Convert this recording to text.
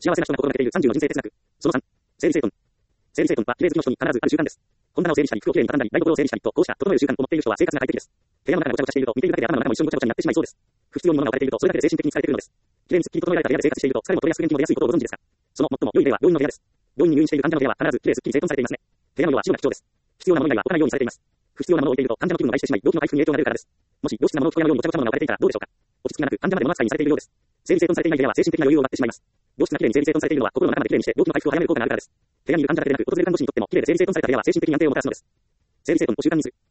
幸せな人が心がけている30の人生哲学。その3、整理整頓。整理整頓は、綺麗好きの人に必ずある習慣です。本棚を整理したり、服をきれいに畳んだり、台所を整理したりと、こうした整える習慣を持っている人は生活が快適です。部屋の中がごちゃごちゃしていると、見ているだけで頭の中も一緒にごちゃごちゃになってしまいそうです。不必要に物が置かれていると、それだけで精神的に疲れてくるのです。綺麗にすっきり整えられた部屋で生活していると、疲れも取れやすく元気も出やすいことをご存知ですか？その最も良い例は病院の部屋です。病院に入院している患者の部屋は必ず綺麗すっきり整頓されていますね。部屋の色は白が基調です。必要なもの以外は置かないようにされています。不必要なものを置いていると患者の気分が害してしまい、病気の回復に影響が出るからです。もし良質なものを服屋のようにごちゃごちゃなものが置かれていたらどうでしょうか？落ち着きがなく患者まで物扱いにされているようです。整理整頓されていない部屋は精神的な余裕を奪ってしまいます。良質な綺麗に整理整頓されているのは心の中まで綺麗にして病気の回復を早める効果があるからです。部屋にいる患者だけでなく訪れる看護師にとっても綺麗で整理整頓された部屋は精神的に安定をもたらすのです。整理整頓を習慣にする。